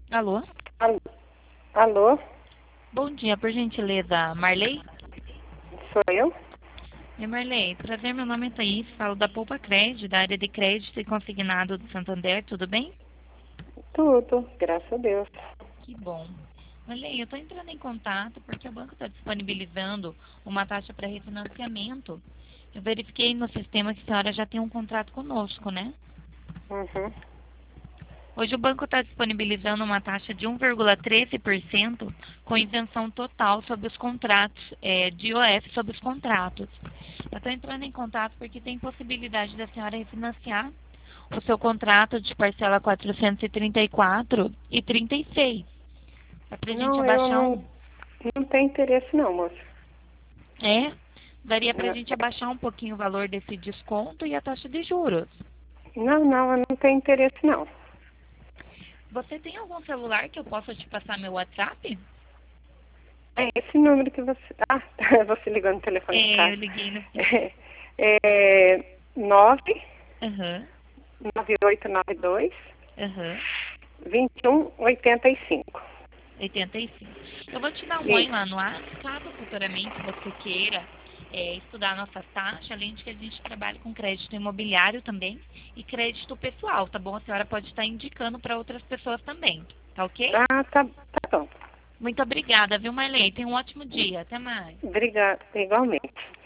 Alô? Al- Alô, Bom dia, por gentileza, Marley? sou eu? E Marley, prazer, meu nome é Thaís, falo da Poupa Cred, da área de crédito e consignado do Santander, tudo bem? Tudo, graças a Deus. Que bom. Marley, eu estou entrando em contato porque o banco está disponibilizando uma taxa para refinanciamento. Eu verifiquei no sistema que a senhora já tem um contrato conosco, né? Uhum. Hoje o banco está disponibilizando uma taxa de 1,13% com isenção total sobre os contratos, de IOF sobre os contratos. Eu estou entrando em contato porque tem possibilidade da senhora refinanciar o seu contrato de parcela 434,36. É para a gente Não, eu abaixar um. não tenho interesse não, moça. É? Daria para a Não, gente abaixar um pouquinho o valor desse desconto e a taxa de juros. não, eu não tenho interesse não. Você tem algum celular que eu possa te passar meu WhatsApp? É esse número que você... Ah, você ligou no telefone de É, eu casa. liguei no. É 'Aham, 99892 aham. 2185. 85. Eu vou te dar um oi lá Isso. no ar, caso futuramente você queira estudar a nossa taxa, além de que a gente trabalha com crédito imobiliário também e crédito pessoal, tá bom? A senhora pode estar indicando para outras pessoas também, tá ok? Ah, tá bom. Muito obrigada, viu, Marley? Tenha um ótimo dia. Até mais. Obrigada, igualmente.